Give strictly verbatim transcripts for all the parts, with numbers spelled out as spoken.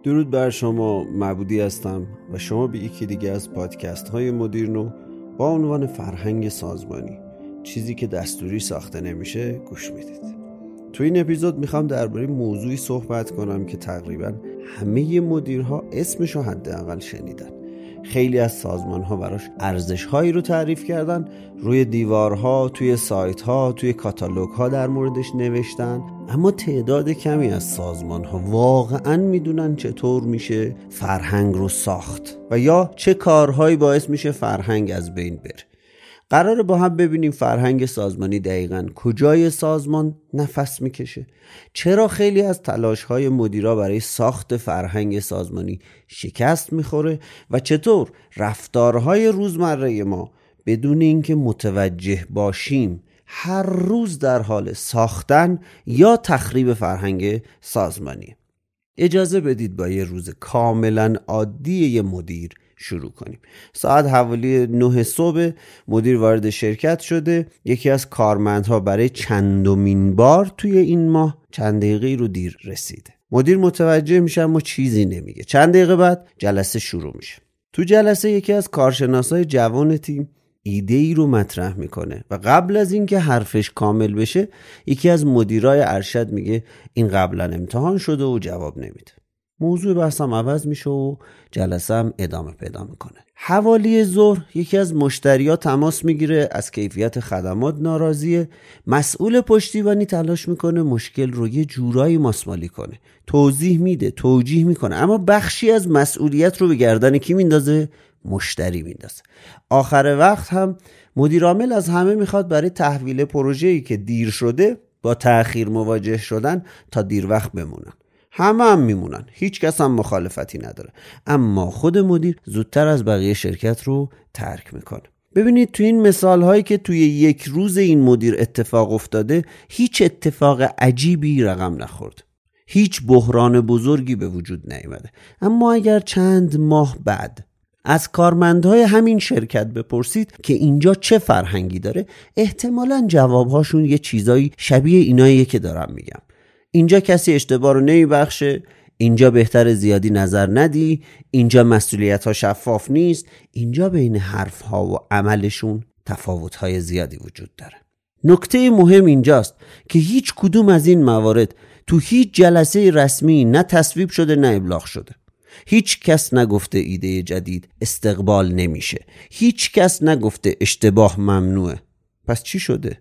درود بر شما، مبودی هستم و شما به یکی دیگه از پادکست های مدیرنو با عنوان فرهنگ سازمانی، چیزی که دستوری ساخته نمیشه، گوش میدید. تو این اپیزود میخوام درباره موضوعی صحبت کنم که تقریبا همه مدیرها اسمشو حداقل شنیدن. خیلی از سازمان‌ها براش ارزش‌هایی رو تعریف کردن، روی دیوارها، توی سایت‌ها، توی کاتالوگ‌ها در موردش نوشتن، اما تعداد کمی از سازمان‌ها واقعاً میدونن چطور میشه فرهنگ رو ساخت و یا چه کارهایی باعث میشه فرهنگ از بین بره. قراره با هم ببینیم فرهنگ سازمانی دقیقاً کجای سازمان نفس میکشه، چرا خیلی از تلاش‌های مدیرا برای ساخت فرهنگ سازمانی شکست میخوره و چطور رفتارهای روزمره ما بدون اینکه متوجه باشیم هر روز در حال ساختن یا تخریب فرهنگ سازمانی. اجازه بدید با یه روز کاملاً عادی یه مدیر شروع کنیم. ساعت حوالی نه صبح مدیر وارد شرکت شده. یکی از کارمندها برای چندمین بار توی این ماه چند دقیقه رو دیر رسیده. مدیر متوجه میشه اما چیزی نمیگه. چند دقیقه بعد جلسه شروع میشه. تو جلسه یکی از کارشناسای جوان تیم ایده ای رو مطرح میکنه و قبل از اینکه حرفش کامل بشه یکی از مدیرای ارشد میگه این قبلا امتحان شده و جواب نمیده. موضوع بحثم عوض میشه و جلسه هم ادامه پیدا میکنه. حوالی ظهر یکی از مشتریا تماس میگیره، از کیفیت خدمات ناراضیه. مسئول پشتیبانی تلاش میکنه مشکل رو یه جورایی ماسمالی کنه، توضیح میده، توجیه میکنه، اما بخشی از مسئولیت رو به گردن کی میندازه؟ مشتری میندازه. آخر وقت هم مدیر عامل از همه میخواد برای تحویل پروژه‌ای که دیر شده با تأخیر مواجه شدن تا دیر وقت بمونن. همه هم میمونن، هیچ کس هم مخالفتی نداره، اما خود مدیر زودتر از بقیه شرکت رو ترک میکنه. ببینید تو این مثال هایی که توی یک روز این مدیر اتفاق افتاده هیچ اتفاق عجیبی رقم نخورد، هیچ بحران بزرگی به وجود نیامده. اما اگر چند ماه بعد از کارمندهای همین شرکت بپرسید که اینجا چه فرهنگی داره، احتمالاً جوابهاشون یه چیزایی شبیه ایناییه که دارم میگم. اینجا کسی اشتباه رو نمیبخشه، اینجا بهتر زیادی نظر ندی، اینجا مسئولیت ها شفاف نیست، اینجا بین حرف ها و عملشون تفاوت های زیادی وجود داره. نکته مهم اینجاست که هیچ کدوم از این موارد تو هیچ جلسه رسمی نه تصویب شده نه ابلاغ شده. هیچ کس نگفته ایده جدید استقبال نمیشه، هیچ کس نگفته اشتباه ممنوعه. پس چی شده؟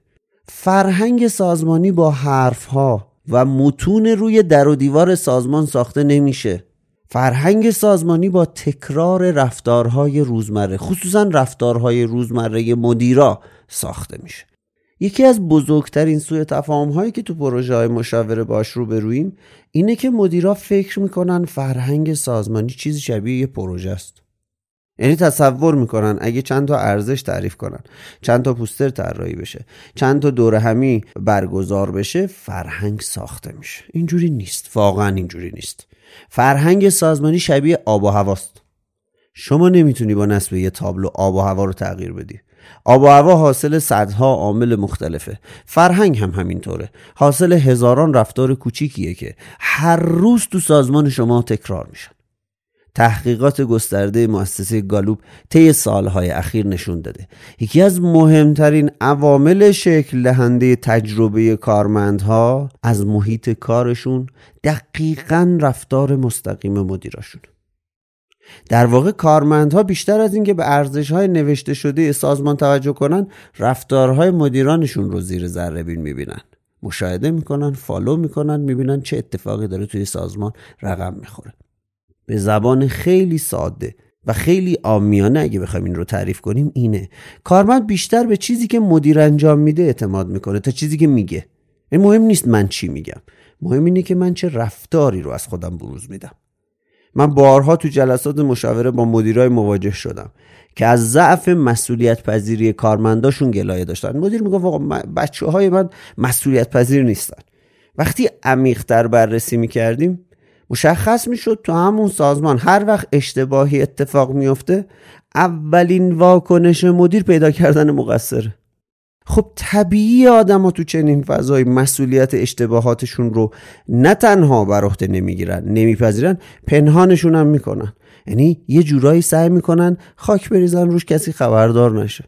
فرهنگ سازمانی با حرف ها و متون روی در و دیوار سازمان ساخته نمیشه. فرهنگ سازمانی با تکرار رفتارهای روزمره، خصوصا رفتارهای روزمره مدیرا ساخته میشه. یکی از بزرگترین سوء تفاهم‌هایی که تو پروژه های مشاوره باش رو برویم اینه که مدیرا فکر میکنن فرهنگ سازمانی چیزی شبیه یه پروژه است. یعنی تصور میکنن اگه چند تا ارزش تعریف کنن، چند تا پوستر طراحی بشه، چند تا دوره همی برگزار بشه، فرهنگ ساخته میشه. اینجوری نیست، واقعا اینجوری نیست. فرهنگ سازمانی شبیه آب و هواست. شما نمیتونی با نصب یه تابلو آب و هوا رو تغییر بدی. آب و هوا حاصل صدها عامل مختلفه. فرهنگ هم همینطوره، حاصل هزاران رفتار کوچیکیه که هر روز تو سازمان شما تکرار میشن. تحقیقات گسترده مؤسسه گالوب طی سالهای اخیر نشون داده یکی از مهمترین عوامل شکل دهنده تجربه کارمندها از محیط کارشون دقیقاً رفتار مستقیم مدیراشون. در واقع کارمندها بیشتر از اینکه به ارزش‌های نوشته شده سازمان توجه کنن، رفتارهای مدیرانشون رو زیر ذره بین میبینن، مشاهده میکنن، فالو میکنن، میبینن چه اتفاقی داره توی سازمان رقم میخوره. به زبان خیلی ساده و خیلی عامیانه اگه بخوایم این رو تعریف کنیم اینه: کارمند بیشتر به چیزی که مدیر انجام میده اعتماد میکنه تا چیزی که میگه. این مهم نیست من چی میگم، مهم اینه که من چه رفتاری رو از خودم بروز میدم. من بارها تو جلسات مشاوره با مدیرای مواجه شدم که از ضعف مسئولیت پذیری کارمنداشون گلایه داشتن. مدیر میگه آقا بچه‌های من مسئولیت پذیر نیستن. وقتی عمیق‌تر بررسی میکردیم مشخص میشد تو همون سازمان هر وقت اشتباهی اتفاق میفته اولین واکنش مدیر پیدا کردن مقصره. خب طبیعی آدم ها تو چنین فضای مسئولیت اشتباهاتشون رو نه تنها بر عهده نمیگیرن، نمیپذیرن، پنهانشون هم میکنن. یعنی یه جورایی سعی میکنن خاک بریزن روش، کسی خبردار نشه.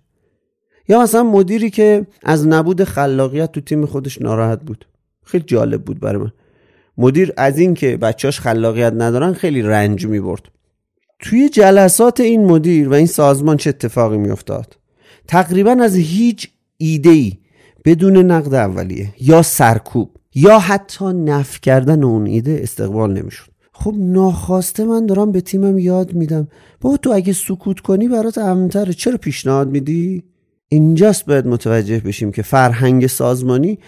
یا مثلا مدیری که از نبود خلاقیت تو تیم خودش ناراحت بود. خیلی جالب بود برای من. مدیر از این که بچه‌اش خلاقیت ندارن خیلی رنج میبرد. توی جلسات این مدیر و این سازمان چه اتفاقی میافتاد؟ تقریبا از هیچ ایده‌ای بدون نقد اولیه یا سرکوب یا حتی نفی کردن اون ایده استقبال نمیشد. خب ناخواسته من دارم به تیمم یاد میدم بابا تو اگه سکوت کنی برات امن‌تره، چرا پیشنهاد میدی؟ اینجاست باید متوجه بشیم که فرهنگ سازمانی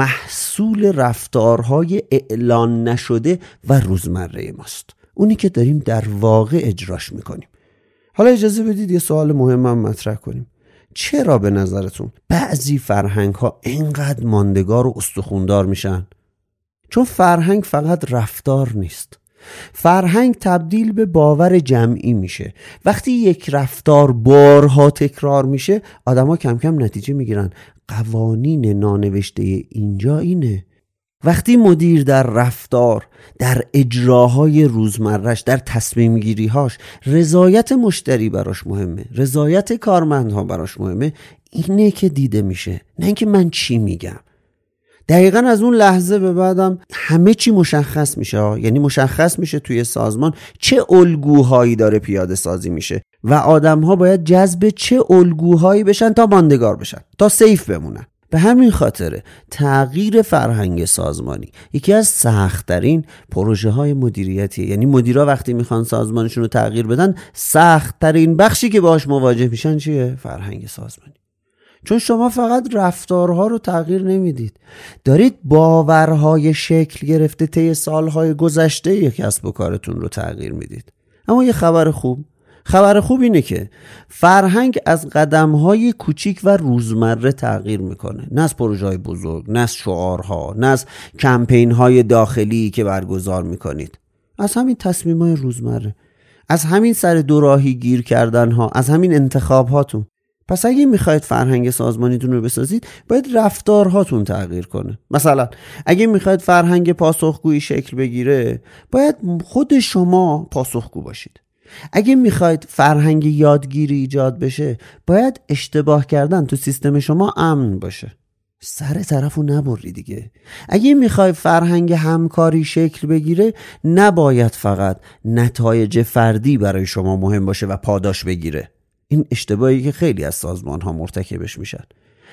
محصول رفتارهای اعلان نشده و روزمره ماست، اونی که داریم در واقع اجراش میکنیم. حالا اجازه بدید یه سوال مهمم مطرح کنیم. چرا به نظرتون بعضی فرهنگ ها اینقدر ماندگار و استخوندار میشن؟ چون فرهنگ فقط رفتار نیست. فرهنگ تبدیل به باور جمعی میشه. وقتی یک رفتار بارها تکرار میشه، آدم ها کم کم نتیجه میگیرن. قوانین نانوشته اینجا اینه. وقتی مدیر در رفتار، در اجراهای روزمرش، در تصمیم گیریهاش رضایت مشتری براش مهمه، رضایت کارمندها براش مهمه، اینه که دیده میشه، نه اینکه من چی میگم. دقیقاً از اون لحظه به بعدم همه چی مشخص میشه. یعنی مشخص میشه توی سازمان چه الگوهایی داره پیاده سازی میشه و آدم‌ها باید جذب چه الگوهایی بشن تا ماندگار بشن، تا سیف بمونن. به همین خاطره تغییر فرهنگ سازمانی یکی از سخت‌ترین پروژه‌های مدیریتیه. یعنی مدیرا وقتی میخوان سازمانشون رو تغییر بدن، سخت‌ترین بخشی که باهاش مواجه میشن چیه؟ فرهنگ سازمانی. چون شما فقط رفتارها رو تغییر نمیدید، دارید باورهای شکل گرفته طی سالهای گذشته یک کسب و کارتون رو تغییر میدید. اما یه خبر خوب خبر خوب اینه که فرهنگ از قدم‌های کوچیک و روزمره تغییر میکنه، نه از پروژه‌های بزرگ، نه از شعارها، نه از کمپین‌های داخلی که برگزار میکنید، از همین تصمیم‌های روزمره، از همین سر دوراهی گیر کردن‌ها، از همین انتخاب‌هاتون. پس اگه میخواید فرهنگ سازمانیتون رو بسازید، باید رفتارهاتون تغییر کنه. مثلا اگه میخواید فرهنگ پاسخگویی شکل بگیره، باید خود شما پاسخگو باشید. اگه میخواید فرهنگ یادگیری ایجاد بشه، باید اشتباه کردن تو سیستم شما امن باشه. سر طرفو نبری دیگه. اگه میخوای فرهنگ همکاری شکل بگیره، نباید فقط نتایج فردی برای شما مهم باشه و پاداش بگیره. این اشتباهی که خیلی از سازمان ها مرتکبش میشن.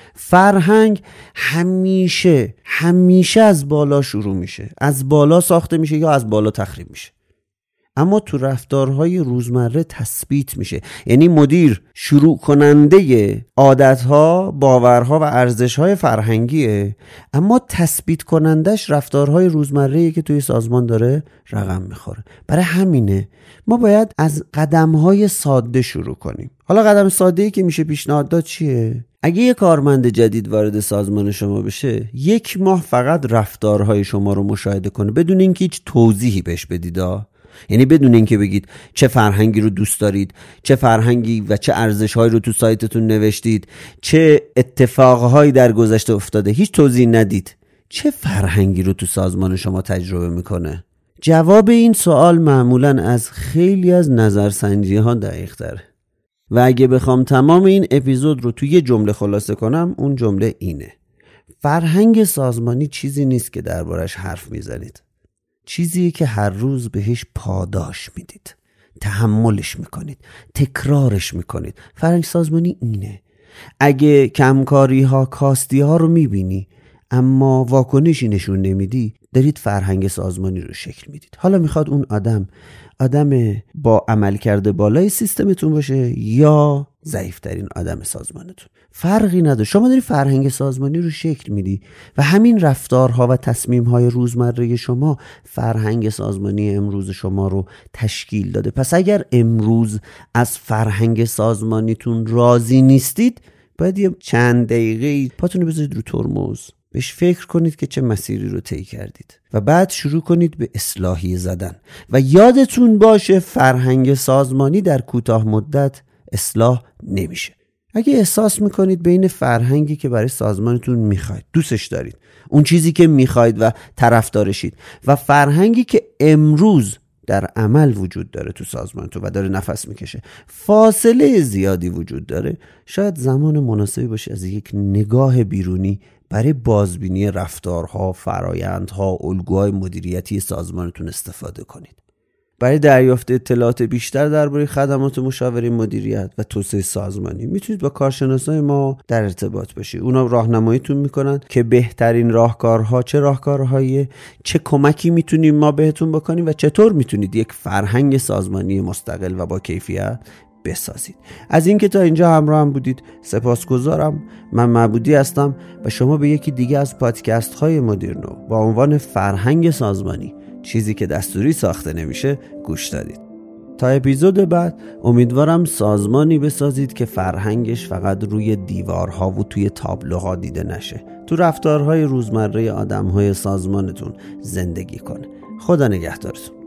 فرهنگ همیشه همیشه از بالا شروع میشه، از بالا ساخته میشه یا از بالا تخریب میشه، اما تو رفتارهای روزمره تثبیت میشه. یعنی مدیر شروع کننده عادتها، باورها و ارزشهای فرهنگیه، اما تثبیت کنندش رفتارهای روزمره‌ای که توی سازمان داره رقم میخوره. برای همینه ما باید از قدمهای ساده شروع کنیم. حالا قدم ساده‌ای که میشه پیشنهاد داد چیه؟ اگه یه کارمند جدید وارد سازمان شما بشه، یک ماه فقط رفتارهای شما رو مشاهده کنه بدون اینکه هیچ توضیحی بهش بدید. یعنی بدون اینکه بگید چه فرهنگی رو دوست دارید، چه فرهنگی و چه ارزش‌هایی رو تو سایتتون نوشتید، چه اتفاقهایی در گذشته افتاده، هیچ توضیح ندید. چه فرهنگی رو تو سازمان شما تجربه میکنه؟ جواب این سوال معمولاً از خیلی از نظرسنجی‌ها دقیق‌تره. و اگه بخوام تمام این اپیزود رو توی یه جمله خلاصه کنم، اون جمله اینه: فرهنگ سازمانی چیزی نیست که دربارش حرف میزنید، چیزیه که هر روز بهش پاداش میدید، تحملش میکنید، تکرارش میکنید. فرهنگ سازمانی اینه. اگه کمکاری ها، کاستی ها رو میبینی اما واکنشی نشون نمیدی، دارید فرهنگ سازمانی رو شکل میدید. حالا میخواد اون آدم آدم با عمل کرده بالای سیستمتون باشه یا ضعیفترین آدم سازمانتون، فرقی نداره. شما داری فرهنگ سازمانی رو شکل میدی و همین رفتارها و تصمیمهای روزمره شما فرهنگ سازمانی امروز شما رو تشکیل داده. پس اگر امروز از فرهنگ سازمانیتون راضی نیستید، باید یه چند دقیقه پاتون رو بذارید رو ترمز، بهش فکر کنید که چه مسیری رو طی کردید و بعد شروع کنید به اصلاحی زدن. و یادتون باشه فرهنگ سازمانی در کوتاه مدت اصلاح نمیشه. اگه احساس میکنید بین فرهنگی که برای سازمانتون میخواید، دوستش دارید، اون چیزی که میخواید و طرفدارشید، و فرهنگی که امروز در عمل وجود داره تو سازمانتون و داره نفس میکشه، فاصله زیادی وجود داره، شاید زمان مناسبی باشه از یک نگاه بیرونی برای بازبینی رفتارها، فرایندها، الگوهای مدیریتی سازمانتون استفاده کنید. برای دریافت اطلاعات بیشتر درباره خدمات مشاوره مدیریت و توسعه سازمانی میتونید با کارشناسای ما در ارتباط باشید. اونا راهنماییتون میکنن که بهترین راهکارها چه راهکارهایی، چه کمکی میتونیم ما بهتون بکنیم و چطور میتونید یک فرهنگ سازمانی مستقل و با کیفیت بسازید. از اینکه تا اینجا همراه هم بودید سپاسگزارم. من معبودی هستم و شما به یکی دیگه از پادکست های مدیرنو با عنوان فرهنگ سازمانی، چیزی که دستوری ساخته نمیشه، گوش دادید. تا اپیزود بعد امیدوارم سازمانی بسازید که فرهنگش فقط روی دیوارها و توی تابلوها دیده نشه، تو رفتارهای روزمره آدمهای سازمانتون زندگی کنه. خدا نگهدارتون.